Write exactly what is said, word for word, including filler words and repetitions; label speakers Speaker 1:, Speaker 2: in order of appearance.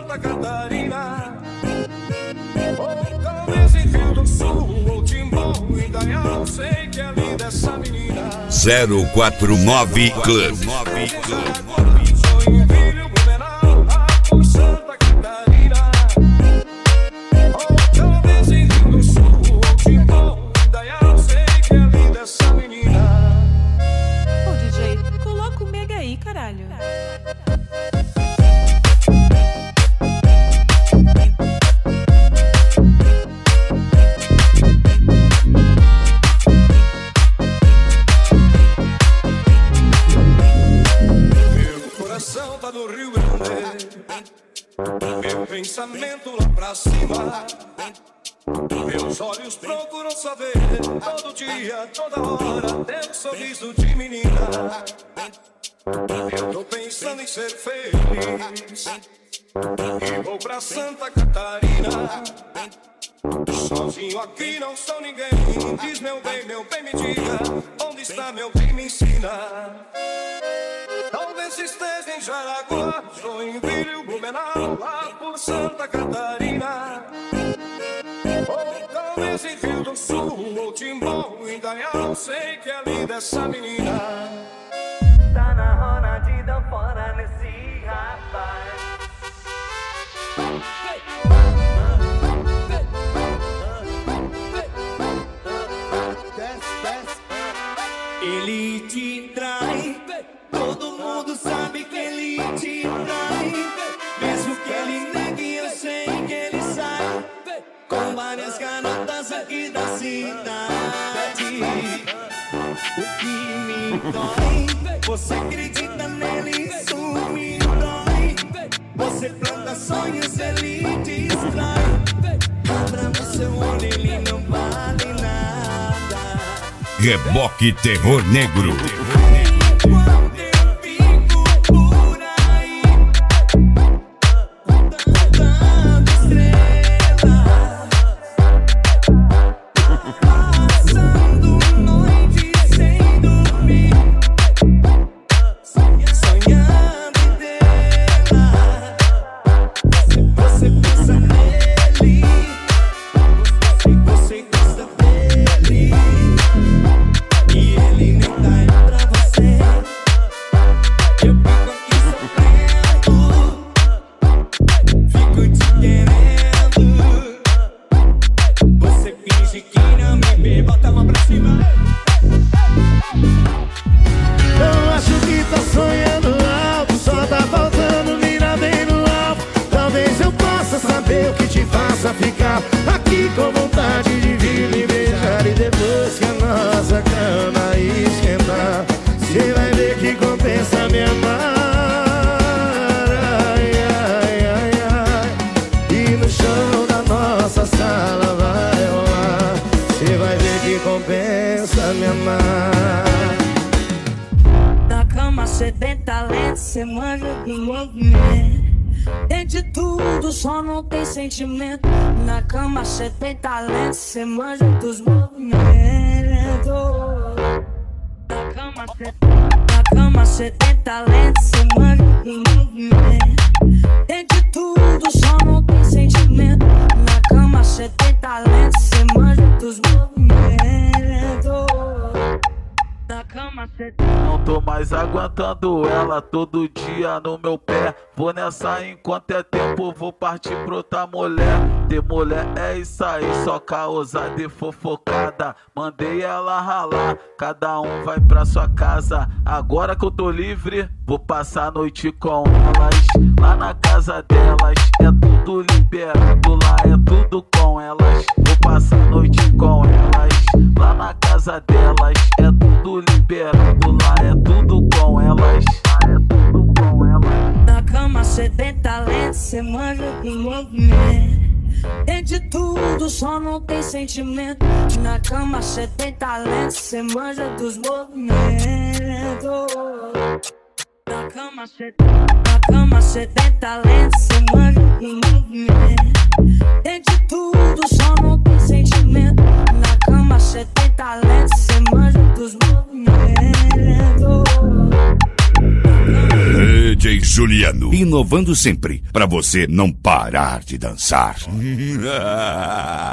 Speaker 1: Santa Catarina, ou talvez em Rio do Sul, ou Timbó, Indaial, sei que é linda essa menina.
Speaker 2: zero quatro nove Club.
Speaker 1: Joinville, Blumenau, lá por Santa Catarina, ou talvez em Rio do Sul, ou Timbó, Indaial, sei que é linda essa menina.
Speaker 3: Ô D J, coloca o mega aí, caralho.
Speaker 1: Tá no Rio Grande, meu pensamento lá pra cima, meus olhos procuram saber todo dia, toda hora, teu sorriso de menina. Eu tô pensando em ser feliz e vou pra Santa Catarina. Sozinho aqui não sou ninguém. Diz meu bem, meu bem, me diga onde está meu bem, me ensina. Talvez esteja em Jaraguá, Joinville, Blumenau, lá por Santa Catarina, ou talvez em Rio do Sul, ou Timbó, Indaial, sei que é linda essa menina.
Speaker 4: Tá na hora de dar fora nesse rapaz. Ele te trai, todo mundo sabe que ele te trai. Mesmo que ele negue, eu sei que ele sai com várias garotas aqui da cidade. O que me dói, você acredita nele, isso me dói. Você planta sonhos, ele destrói. Abra no seu olho, ele não vale nada.
Speaker 2: Reboque Terror Negro.
Speaker 5: Ficar aqui com vontade de vir me beijar. E depois que a nossa cama esquentar, cê vai ver que compensa me amar. Ai, ai, ai, ai. E no chão da nossa sala vai rolar, cê vai ver que compensa me amar.
Speaker 4: Na cama cê tem talento, cê manja do movimento. Tem de tudo, só não tem sentimento. Na cama cê tem talento, cê manja dos movimentos. Na cama cê, na cama cê tem talento, cê manja dos movimentos. Tem de tudo, só não tem sentimento. Na cama cê tem talento, cê manja dos movimentos. Na cama cê tem...
Speaker 6: Não tô mais aguentando ela todo dia no meu pé. Vou nessa enquanto é tempo, vou partir pra outra mulher. De mulher é isso aí, só causada e fofocada. Mandei ela ralar, cada um vai pra sua casa. Agora que eu tô livre, vou passar a noite com elas. Lá na casa delas, é tudo liberado, lá é tudo com elas. Vou passar a noite com elas. Lá na casa delas, é tudo liberado, lá é tudo com elas. Lá é tudo com elas.
Speaker 4: Na cama cê tem talento, cê manja do movimento. Tem de tudo, só não tem sentimento. Na cama cê tem talento, cê manja dos movimentos. Na cama cê, na cama cê tem talento, cê manja do movimento. Tem de tudo, só não tem sentimento. Na cama cê tem talento, cê manja dos movimentos.
Speaker 2: D J Juliano, inovando sempre, pra você não parar de dançar.